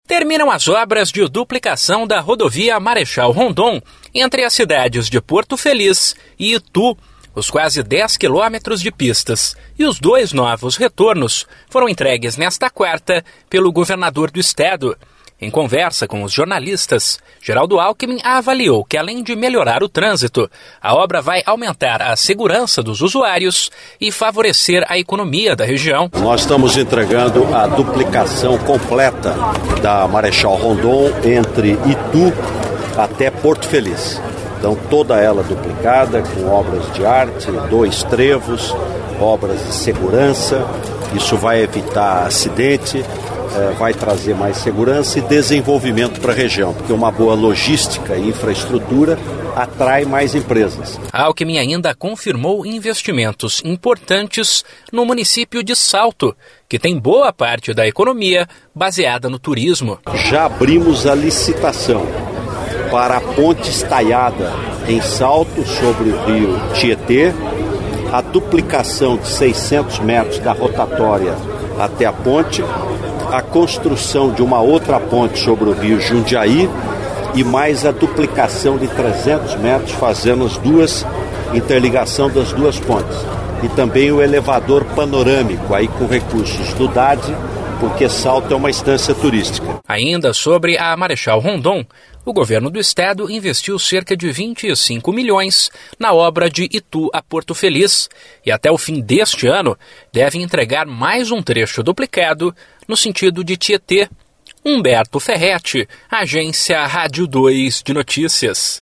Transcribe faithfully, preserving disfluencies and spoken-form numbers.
Terminam as obras de duplicação da rodovia Marechal Rondon entre as cidades de Porto Feliz e Itu. Os quase dez quilômetros de pistas e os dois novos retornos foram entregues nesta quarta pelo governador do estado. Em conversa com os jornalistas, Geraldo Alckmin avaliou que, além de melhorar o trânsito, a obra vai aumentar a segurança dos usuários e favorecer a economia da região. Nós estamos entregando a duplicação completa da Marechal Rondon entre Itu até Porto Feliz. Então, toda ela duplicada, com obras de arte, dois trevos, obras de segurança. Isso vai evitar acidente, vai trazer mais segurança e desenvolvimento para a região, porque uma boa logística e infraestrutura atrai mais empresas. Alckmin ainda confirmou investimentos importantes no município de Salto, que tem boa parte da economia baseada no turismo. Já abrimos a licitação para a ponte estaiada em Salto sobre o rio Tietê, a duplicação de seiscentos metros da rotatória até a ponte, a construção de uma outra ponte sobre o rio Jundiaí e mais a duplicação de trezentos metros, fazendo as duas, interligação das duas pontes. E também o elevador panorâmico, aí com recursos do D A D, porque Salto é uma estância turística. Ainda sobre a Marechal Rondon, o governo do estado investiu cerca de vinte e cinco milhões na obra de Itu a Porto Feliz e até o fim deste ano deve entregar mais um trecho duplicado no sentido de Tietê. Humberto Ferretti, Agência Rádio dois de Notícias.